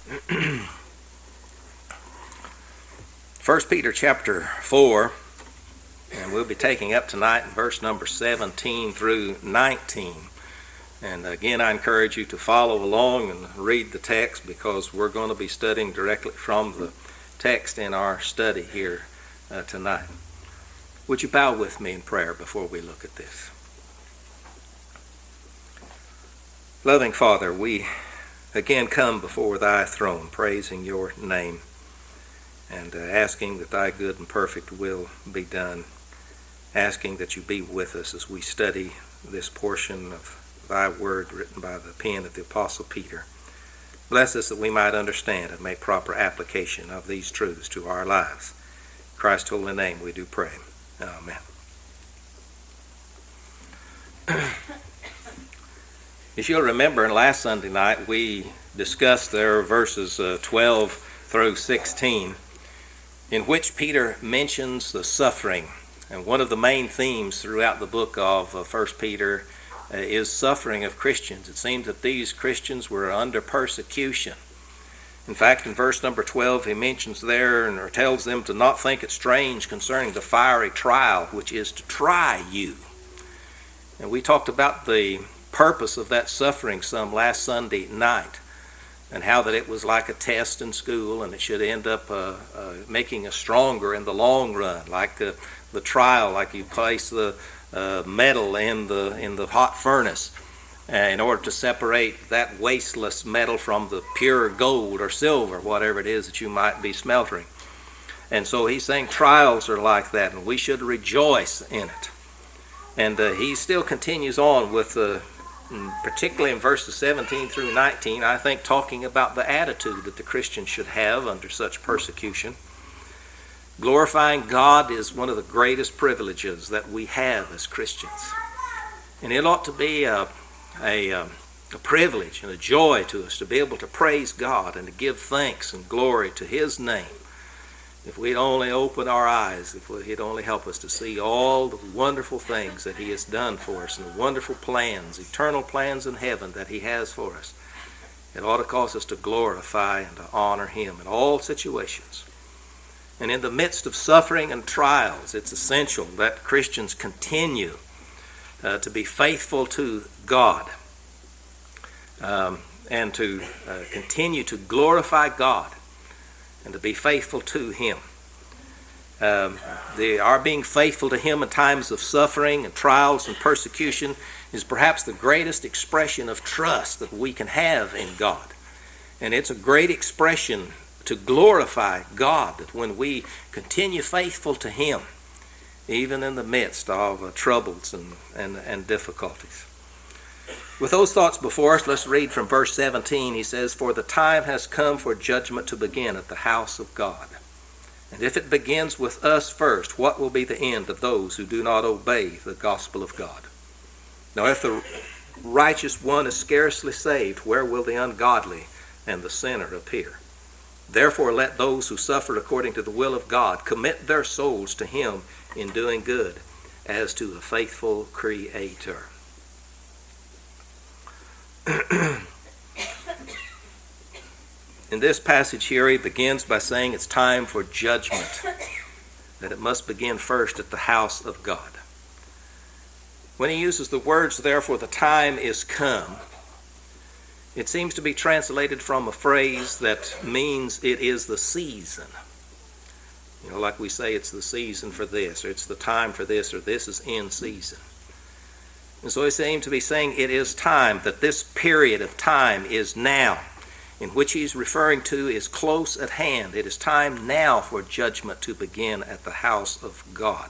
First Peter chapter 4, and we'll be taking up tonight in verse number 17 through 19. And again, I encourage you to follow along and read the text, because we're going to be studying directly from the text in our study here tonight. Would you bow with me in prayer before we look at this? Loving Father, we again come before thy throne, praising your name and asking that thy good and perfect will be done, asking that you be with us as we study this portion of thy word written by the pen of the Apostle Peter. Bless us that we might understand and make proper application of these truths to our lives. In Christ's holy name we do pray. Amen. As you'll remember, last Sunday night we discussed there verses 12 through 16, in which Peter mentions the suffering. And one of the main themes throughout the book of 1 Peter is suffering of Christians. It seems that these Christians were under persecution. In fact, in verse number 12, he mentions there or tells them to not think it strange concerning the fiery trial, which is to try you. And we talked about the purpose of that suffering some last Sunday night, and how that it was like a test in school, and it should end up making us stronger in the long run, like the trial, like you place the metal in the hot furnace in order to separate that wasteless metal from the pure gold or silver, whatever it is that you might be smelting. And so he's saying trials are like that, and we should rejoice in it. And he still continues on with, particularly in verses 17 through 19, I think talking about the attitude that the Christian should have under such persecution. Glorifying God is one of the greatest privileges that we have as Christians. And it ought to be a privilege and a joy to us to be able to praise God and to give thanks and glory to His name. If we'd only open our eyes, if He'd only help us to see all the wonderful things that He has done for us and the wonderful plans, eternal plans in heaven that He has for us, it ought to cause us to glorify and to honor Him in all situations. And in the midst of suffering and trials, it's essential that Christians continue to be faithful to God and to continue to glorify God and to be faithful to Him. Our being faithful to Him in times of suffering and trials and persecution is perhaps the greatest expression of trust that we can have in God. And it's a great expression to glorify God, that when we continue faithful to Him, even in the midst of troubles and difficulties. With those thoughts before us, let's read from verse 17. He says, "For the time has come for judgment to begin at the house of God. And if it begins with us first, what will be the end of those who do not obey the gospel of God? Now if the righteous one is scarcely saved, where will the ungodly and the sinner appear? Therefore let those who suffer according to the will of God commit their souls to Him in doing good, as to a faithful Creator." In this passage here, he begins by saying it's time for judgment, that it must begin first at the house of God. When he uses the words, "therefore the time is come," it seems to be translated from a phrase that means it is the season. You know, like we say, it's the season for this, or it's the time for this, or this is in season. And so he seems to be saying it is time, that this period of time is now, in which he's referring to is close at hand. It is time now for judgment to begin at the house of God.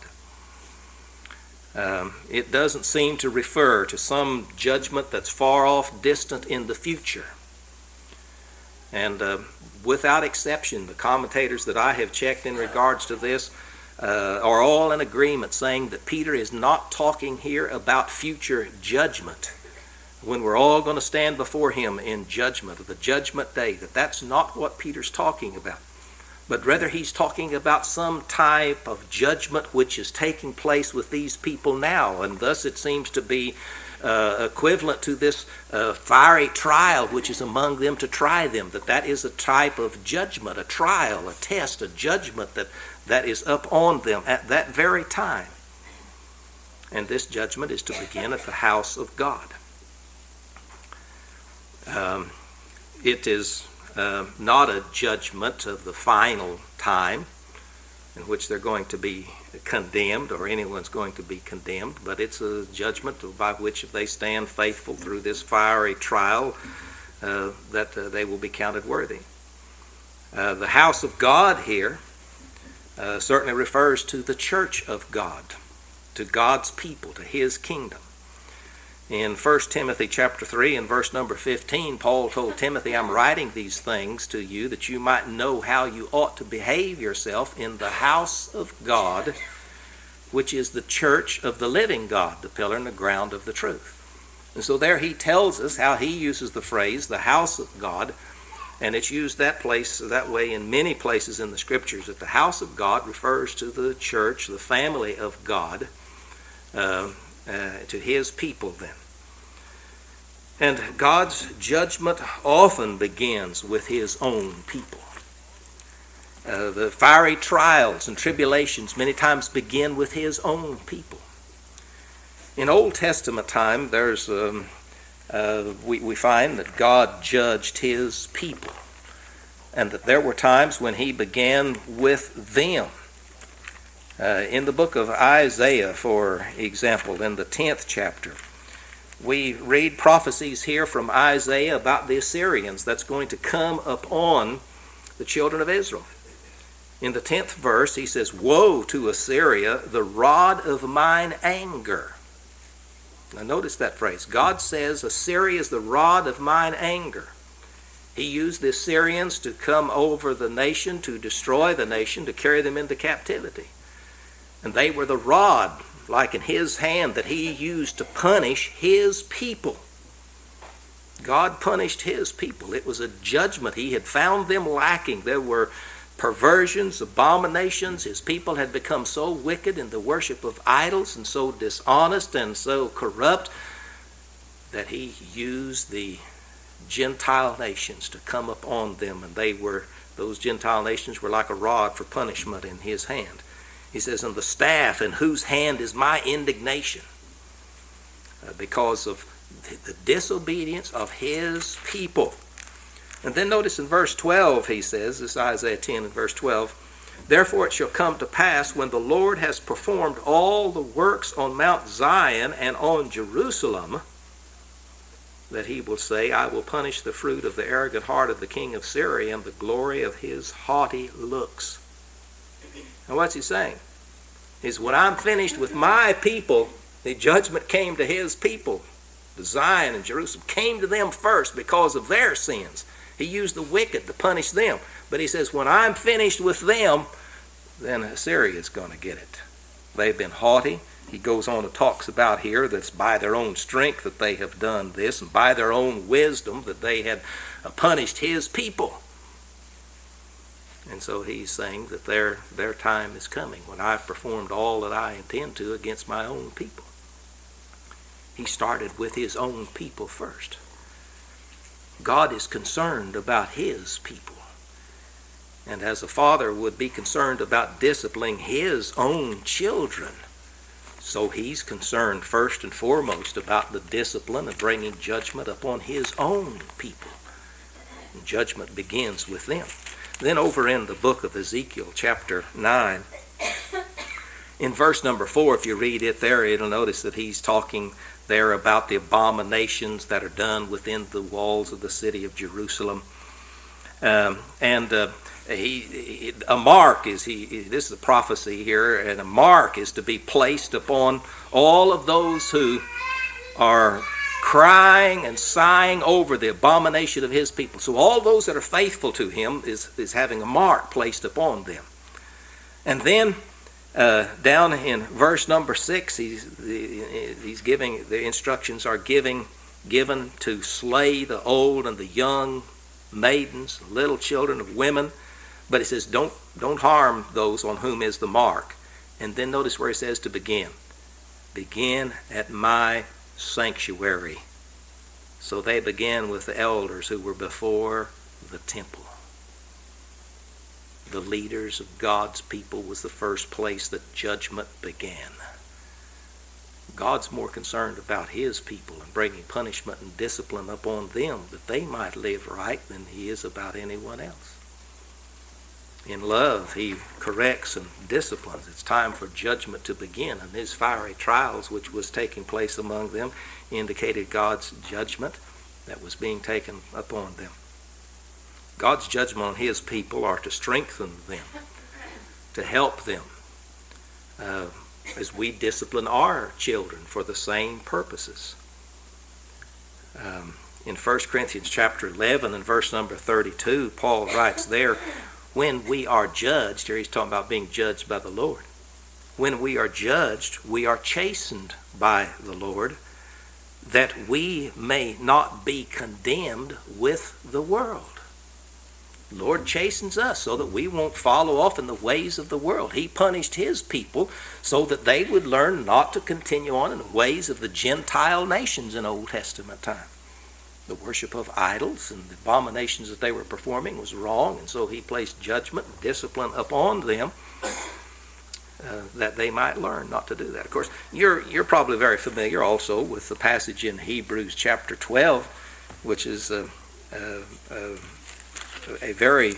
It doesn't seem to refer to some judgment that's far off, distant in the future. And without exception, the commentators that I have checked in regards to this are all in agreement, saying that Peter is not talking here about future judgment, when we're all going to stand before Him in judgment, of the judgment day. That's not what Peter's talking about. But rather he's talking about some type of judgment which is taking place with these people now. And thus it seems to be equivalent to this fiery trial which is among them to try them, that is a type of judgment, a trial, a test, a judgment that is up on them at that very time. And this judgment is to begin at the house of God. It is not a judgment of the final time in which they're going to be condemned or anyone's going to be condemned, but it's a judgment by which if they stand faithful through this fiery trial, that they will be counted worthy. The house of God here certainly refers to the church of God, to God's people, to his kingdom. In 1 Timothy chapter 3 and verse number 15, Paul told Timothy, I'm writing these things to you that you might know how you ought to behave yourself in the house of God, which is the church of the living God, the pillar and the ground of the truth. And so there he tells us how he uses the phrase, the house of God, and it's used that way in many places in the scriptures, that the house of God refers to the church, the family of God, to his people then. And God's judgment often begins with his own people. The fiery trials and tribulations many times begin with his own people. In Old Testament time, there's we find that God judged his people, and that there were times when he began with them. In the book of Isaiah, for example, in the 10th chapter, we read prophecies here from Isaiah about the Assyrians that's going to come upon the children of Israel. In the 10th verse, he says, Woe to Assyria, the rod of mine anger. Now notice that phrase. God says Assyria is the rod of mine anger. He used the Assyrians to come over the nation, to destroy the nation, to carry them into captivity. And they were the rod, like in his hand, that he used to punish his people. God punished his people. It was a judgment. He had found them lacking. There were perversions, abominations. His people had become so wicked in the worship of idols and so dishonest and so corrupt that he used the Gentile nations to come upon them. And those Gentile nations were like a rod for punishment in his hand. He says, and the staff in whose hand is my indignation, because of the disobedience of his people. And then notice in verse 12 he says, this is Isaiah 10 and verse 12, Therefore it shall come to pass when the Lord has performed all the works on Mount Zion and on Jerusalem, that he will say, I will punish the fruit of the arrogant heart of the king of Syria and the glory of his haughty looks. Now what's he saying? Is when I'm finished with my people, the judgment came to his people. The Zion and Jerusalem came to them first because of their sins. He used the wicked to punish them. But he says, when I'm finished with them, then Assyria is going to get it. They've been haughty. He goes on and talks about here that's by their own strength that they have done this, and by their own wisdom that they had punished his people. And so he's saying that their time is coming when I've performed all that I intend to against my own people. He started with his own people first. God is concerned about his people. And as a father would be concerned about disciplining his own children, so he's concerned first and foremost about the discipline of bringing judgment upon his own people. And judgment begins with them. Then over in the book of Ezekiel, chapter 9, in verse number 4, if you read it there, you'll notice that he's talking there about the abominations that are done within the walls of the city of Jerusalem. A mark this is a prophecy here, and a mark is to be placed upon all of those who are crying and sighing over the abomination of his people. So all those that are faithful to him is having a mark placed upon them. And then down in verse number 6, he's giving, the instructions are given to slay the old and the young, maidens, little children of women. But he says, don't harm those on whom is the mark. And then notice where he says to begin. Begin at my sanctuary. So they began with the elders who were before the temple. The leaders of God's people was the first place that judgment began. God's more concerned about his people and bringing punishment and discipline upon them that they might live right than he is about anyone else. In love, he corrects and disciplines. It's time for judgment to begin, and his fiery trials, which was taking place among them, indicated God's judgment that was being taken upon them. God's judgment on his people are to strengthen them, to help them, as we discipline our children for the same purposes. In 1 Corinthians chapter 11 and verse number 32, Paul writes there, when we are judged, here he's talking about being judged by the Lord. When we are judged, we are chastened by the Lord, that we may not be condemned with the world. The Lord chastens us so that we won't follow off in the ways of the world. He punished his people so that they would learn not to continue on in the ways of the Gentile nations in Old Testament time. The worship of idols and the abominations that they were performing was wrong, and so he placed judgment and discipline upon them that they might learn not to do that. Of course, you're probably very familiar also with the passage in Hebrews chapter 12, which is a very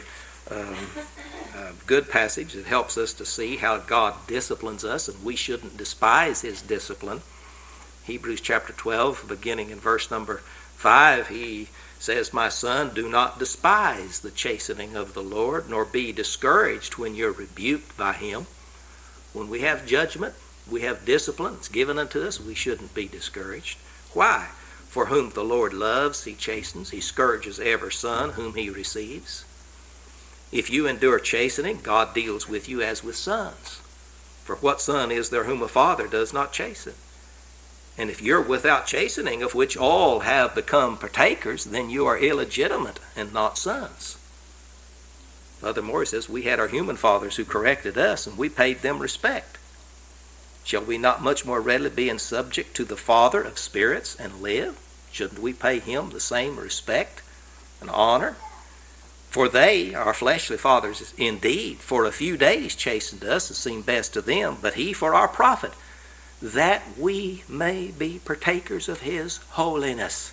good passage that helps us to see how God disciplines us, and we shouldn't despise his discipline. Hebrews chapter 12, beginning in verse number 5, he says, my son, do not despise the chastening of the Lord, nor be discouraged when you're rebuked by him. When we have judgment, we have discipline, it's given unto us, we shouldn't be discouraged. Why? For whom the Lord loves, he chastens. He scourges every son whom he receives. If you endure chastening, God deals with you as with sons. For what son is there whom a father does not chasten? And if you're without chastening, of which all have become partakers, then you are illegitimate and not sons. Furthermore, he says, we had our human fathers who corrected us, and we paid them respect. Shall we not much more readily be in subject to the Father of spirits and live? Shouldn't we pay him the same respect and honor? For they, our fleshly fathers, indeed, for a few days chastened us, as seemed best to them, but he for our profit, that we may be partakers of his holiness.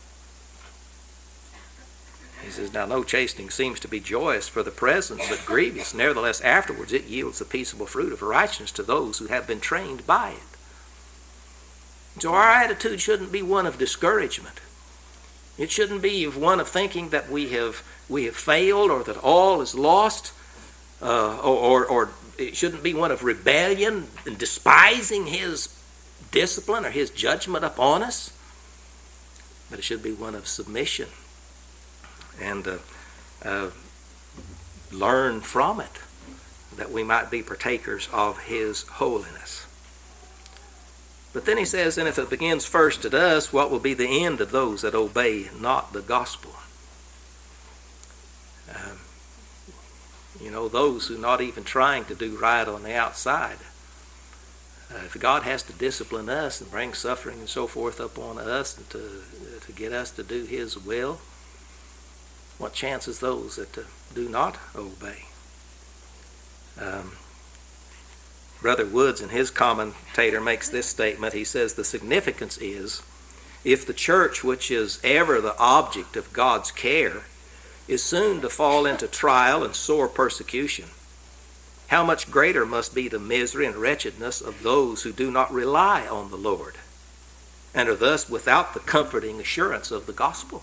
He says, now no chastening seems to be joyous for the present, but grievous. Nevertheless, afterwards it yields the peaceable fruit of righteousness to those who have been trained by it. And so our attitude shouldn't be one of discouragement. It shouldn't be one of thinking that we have failed or that all is lost, or it shouldn't be one of rebellion and despising his discipline or his judgment upon us, but it should be one of submission and learn from it, that we might be partakers of his holiness. But then he says, and if it begins first at us, what will be the end of those that obey not the gospel? Those who not even trying to do right on the outside. If God has to discipline us and bring suffering and so forth upon us and to get us to do his will, what chance is those that do not obey? Brother Woods, in his commentator, makes this statement. He says, the significance is, if the church, which is ever the object of God's care, is soon to fall into trial and sore persecution, how much greater must be the misery and wretchedness of those who do not rely on the Lord, and are thus without the comforting assurance of the gospel.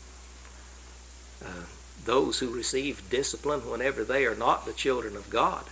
Those who receive discipline whenever they are not the children of God,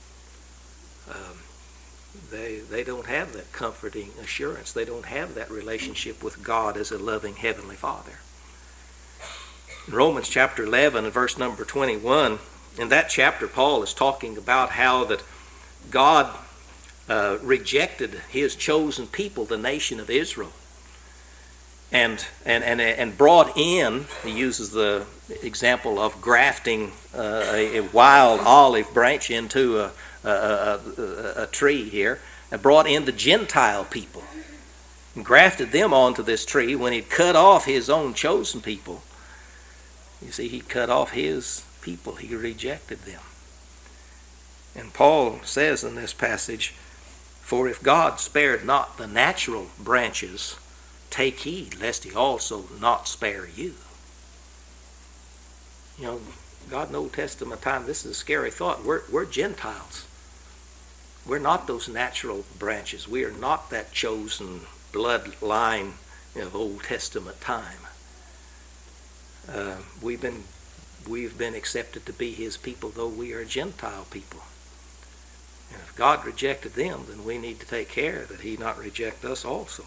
they don't have that comforting assurance. They don't have that relationship with God as a loving Heavenly Father. In Romans chapter 11 and verse number 21, in that chapter Paul is talking about how that God rejected his chosen people, the nation of Israel, and brought in, he uses the example of grafting a wild olive branch into a tree here, and brought in the Gentile people. and grafted them onto this tree when he'd cut off his own chosen people. You see, he cut off his people. He rejected them. And Paul says in this passage, "For if God spared not the natural branches, take heed lest he also not spare you." You know, God in the Old Testament time, this is a scary thought. We're Gentiles. We're not those natural branches. We are not that chosen bloodline of Old Testament time. We've been accepted to be his people, though we are Gentile people. And if God rejected them, then we need to take care that he not reject us also.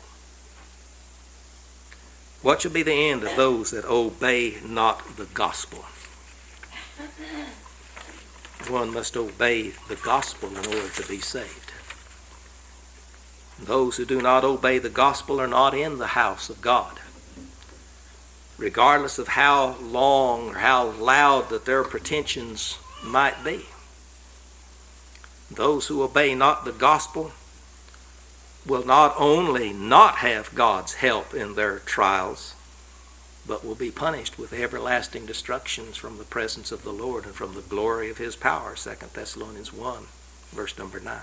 What shall be the end of those that obey not the gospel? One must obey the gospel in order to be saved. Those who do not obey the gospel are not in the house of God. Regardless of how long or how loud that their pretensions might be. Those who obey not the gospel will not only not have God's help in their trials, but will be punished with everlasting destructions from the presence of the Lord and from the glory of his power. 2 Thessalonians 1, verse number 9.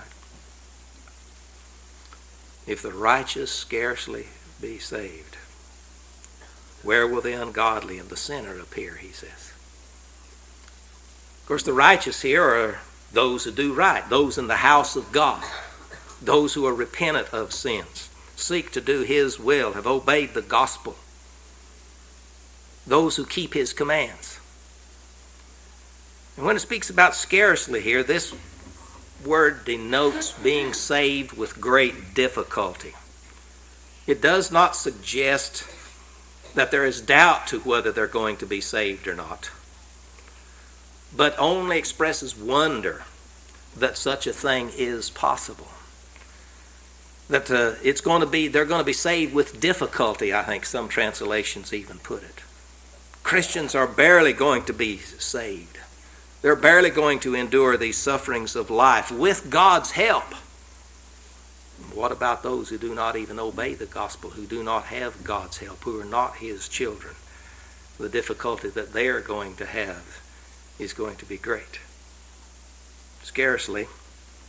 If the righteous scarcely be saved, where will the ungodly and the sinner appear, he says. Of course, the righteous here are those who do right, those in the house of God, those who are repentant of sins, seek to do his will, have obeyed the gospel, those who keep his commands. And when it speaks about scarcely here, this word denotes being saved with great difficulty. It does not suggest that there is doubt to whether they're going to be saved or not, but only expresses wonder that such a thing is possible. That they're going to be saved with difficulty, I think some translations even put it. Christians are barely going to be saved. They're barely going to endure these sufferings of life with God's help. What about those who do not even obey the gospel, who do not have God's help, who are not his children? The difficulty that they are going to have is going to be great. Scarcely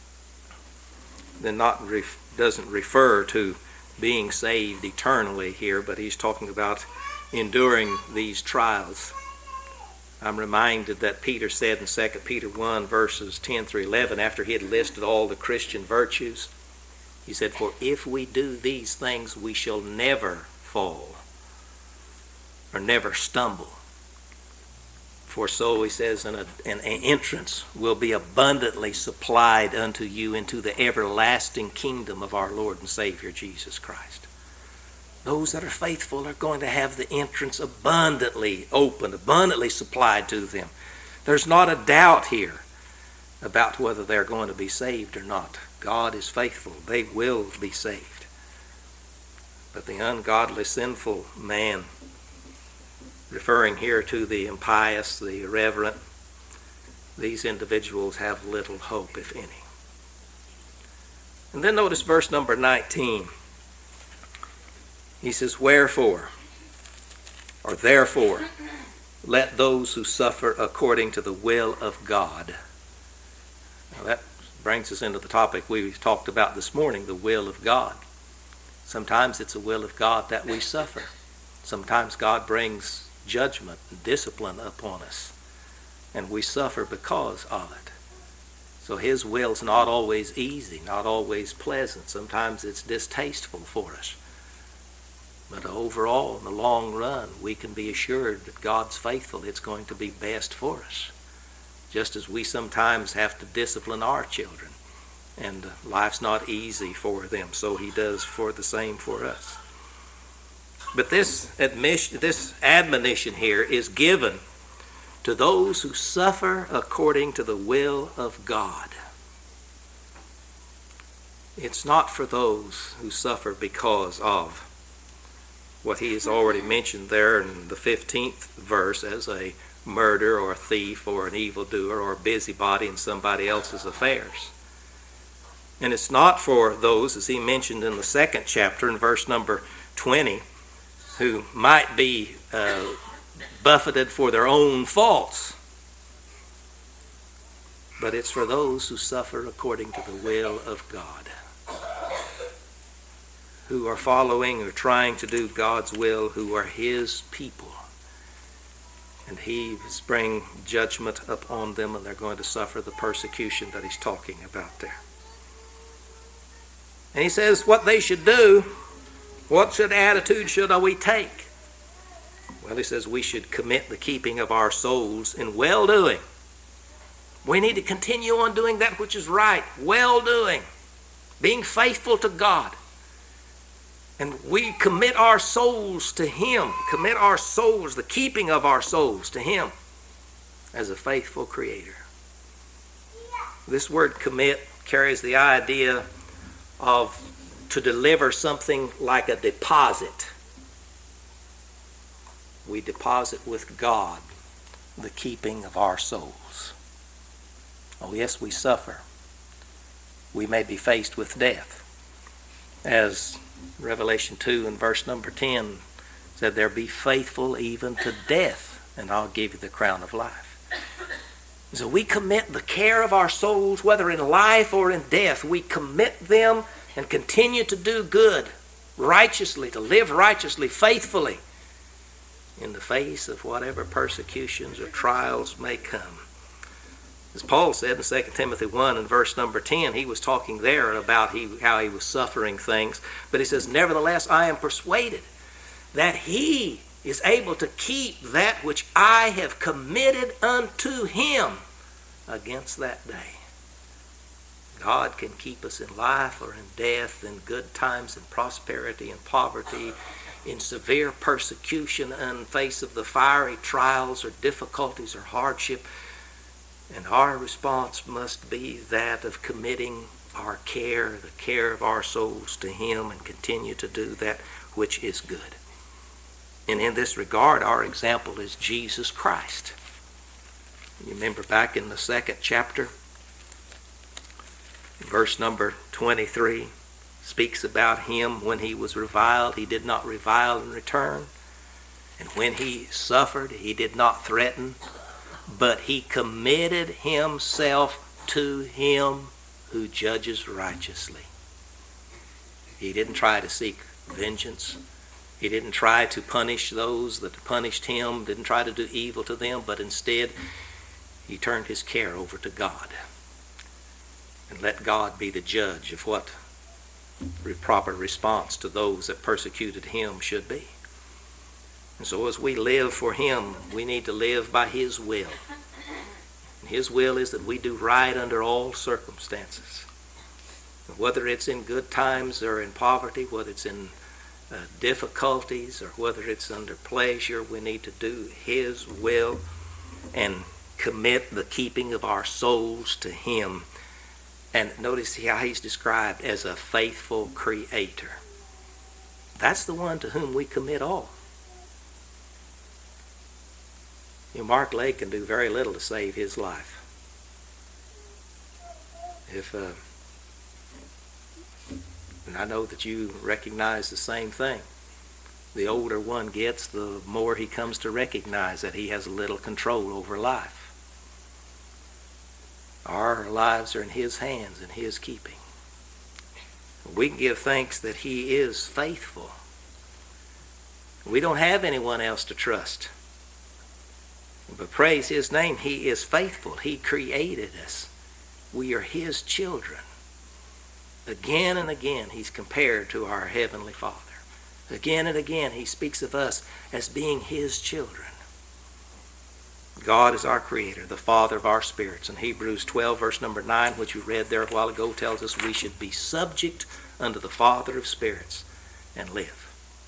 doesn't refer to being saved eternally here, but he's talking about enduring these trials. I'm reminded that Peter said in 2 Peter 1 verses 10 through 11, after he had listed all the Christian virtues, he said, "For if we do these things, we shall never fall or never stumble. For so," he says, an entrance will be abundantly supplied unto you into the everlasting kingdom of our Lord and Savior Jesus Christ." Those that are faithful are going to have the entrance abundantly opened, abundantly supplied to them. There's not a doubt here about whether they're going to be saved or not. God is faithful. They will be saved. But the ungodly, sinful man, referring here to the impious, the irreverent, these individuals have little hope, if any. And then notice verse number 19. He says, "Wherefore, or therefore, let those who suffer according to the will of God." Now that brings us into the topic we talked about this morning, the will of God. Sometimes it's a will of God that we suffer. Sometimes God brings judgment and discipline upon us, and we suffer because of it. So his will's not always easy, not always pleasant. Sometimes it's distasteful for us. But overall, in the long run, we can be assured that God's faithful. It's going to be best for us. Just as we sometimes have to discipline our children, and life's not easy for them, so he does for the same for us. But this admonition here is given to those who suffer according to the will of God. It's not for those who suffer because of what he has already mentioned there in the 15th verse as a murderer or a thief or an evildoer or a busybody in somebody else's affairs. And it's not for those, as he mentioned in the second chapter in verse number 20, who might be buffeted for their own faults. But it's for those who suffer according to the will of God, who are following or trying to do God's will, who are his people. And he is bringing judgment upon them, and they're going to suffer the persecution that he's talking about there. And he says what they should do, what attitude should we take? Well, he says we should commit the keeping of our souls in well-doing. We need to continue on doing that which is right, well-doing, being faithful to God. And we commit our souls to him, commit our souls, the keeping of our souls to him as a faithful creator. This word commit carries the idea of to deliver something like a deposit. We deposit with God the keeping of our souls. Oh yes, we suffer. We may be faced with death. As Revelation 2 and verse number 10 said, there be faithful even to death, and I'll give you the crown of life. So we commit the care of our souls, whether in life or in death. We commit them and continue to do good, righteously, to live righteously, faithfully, in the face of whatever persecutions or trials may come. As Paul said in 2 Timothy 1 and verse number 10, he was talking there about how he was suffering things. But he says, nevertheless, I am persuaded that he is able to keep that which I have committed unto him against that day. God can keep us in life or in death, in good times and prosperity and poverty, in severe persecution in face of the fiery trials or difficulties or hardship. And our response must be that of committing our care, the care of our souls to him, and continue to do that which is good. And in this regard, our example is Jesus Christ. You remember back in the second chapter, verse number 23, speaks about him when he was reviled, he did not revile in return. And when he suffered, he did not threaten, but he committed himself to him who judges righteously. He didn't try to seek vengeance. He didn't try to punish those that punished him, didn't try to do evil to them, but instead he turned his care over to God and let God be the judge of what the proper response to those that persecuted him should be. And so as we live for him, we need to live by his will. And his will is that we do right under all circumstances. Whether it's in good times or in poverty, whether it's in difficulties or whether it's under pleasure, we need to do his will and commit the keeping of our souls to him. And notice how he's described as a faithful creator. That's the one to whom we commit all. You know, Mark Lake can do very little to save his life. And I know that you recognize the same thing. The older one gets, the more he comes to recognize that he has little control over life. Our lives are in his hands and his keeping. We can give thanks that he is faithful. We don't have anyone else to trust. But praise his name, he is faithful. He created us. We are his children. Again and again, he's compared to our Heavenly Father. Again and again, he speaks of us as being his children. God is our creator, the Father of our spirits. And Hebrews 12, verse number 9, which we read there a while ago, tells us we should be subject unto the Father of spirits and live.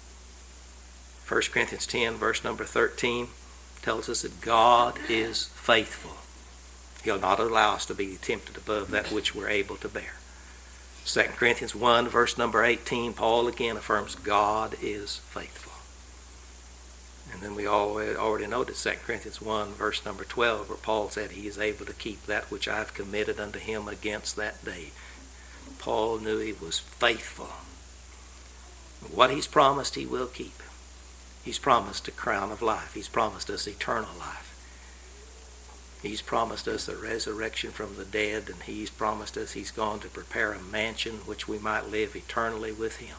1 Corinthians 10, verse number 13, tells us that God is faithful. He'll not allow us to be tempted above that which we're able to bear. 2 Corinthians 1, verse number 18, Paul again affirms God is faithful. And then we already noted 2 Corinthians 1, verse number 12, where Paul said he is able to keep that which I've committed unto him against that day. Paul knew he was faithful. What he's promised, he will keep. He's promised a crown of life. He's promised us eternal life. He's promised us a resurrection from the dead, and he's promised us he's gone to prepare a mansion which we might live eternally with him.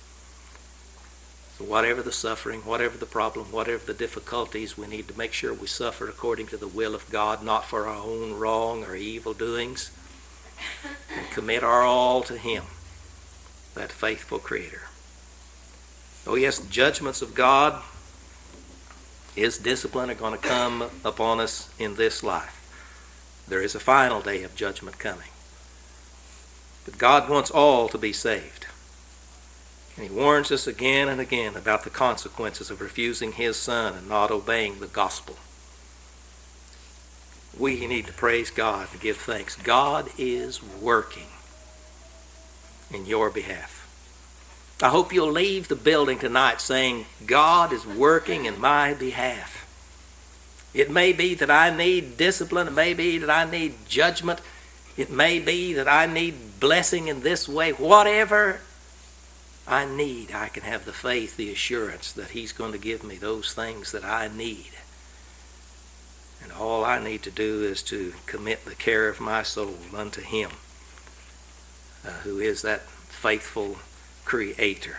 So whatever the suffering, whatever the problem, whatever the difficulties, we need to make sure we suffer according to the will of God, not for our own wrong or evil doings, and commit our all to him, that faithful Creator. Oh yes, the judgments of God, his discipline are going to come upon us in this life. There is a final day of judgment coming. But God wants all to be saved. And he warns us again and again about the consequences of refusing his Son and not obeying the gospel. We need to praise God and give thanks. God is working in your behalf. I hope you'll leave the building tonight saying, God is working in my behalf. It may be that I need discipline. It may be that I need judgment. It may be that I need blessing in this way. Whatever I need, I can have the faith, the assurance that he's going to give me those things that I need. And all I need to do is to commit the care of my soul unto him, who is that faithful Creator.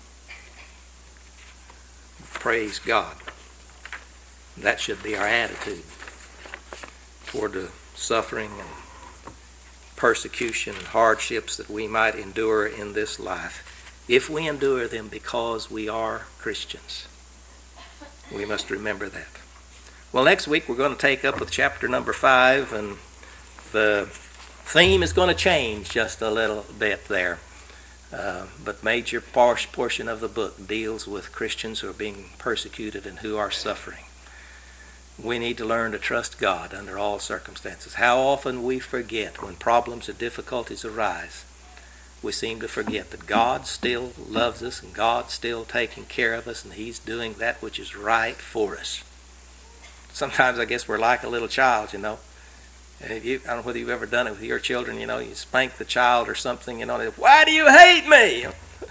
Praise God. That should be our attitude toward the suffering and persecution and hardships that we might endure in this life. If we endure them because we are Christians, we must remember that. Well, next week we're going to take up with chapter number 5, and the theme is going to change just a little bit there. But major portion of the book deals with Christians who are being persecuted and who are suffering. We need to learn to trust God under all circumstances. How often we forget when problems or difficulties arise. We seem to forget that God still loves us and God's still taking care of us, and he's doing that which is right for us. Sometimes I guess we're like a little child, you know. I don't know whether you've ever done it with your children, you know, you spank the child or something, you know, they, why do you hate me?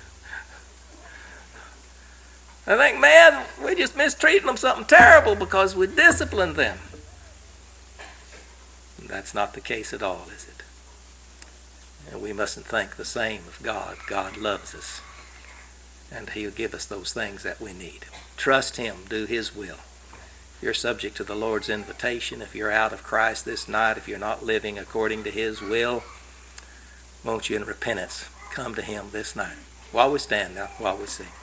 I think, man, we just mistreated them something terrible because we disciplined them. And that's not the case at all, is it? And we mustn't think the same of God. God loves us, and he'll give us those things that we need. Trust him, do his will. You're subject to the Lord's invitation. If you're out of Christ this night, if you're not living according to his will, won't you in repentance come to him this night while we stand now, while we sing.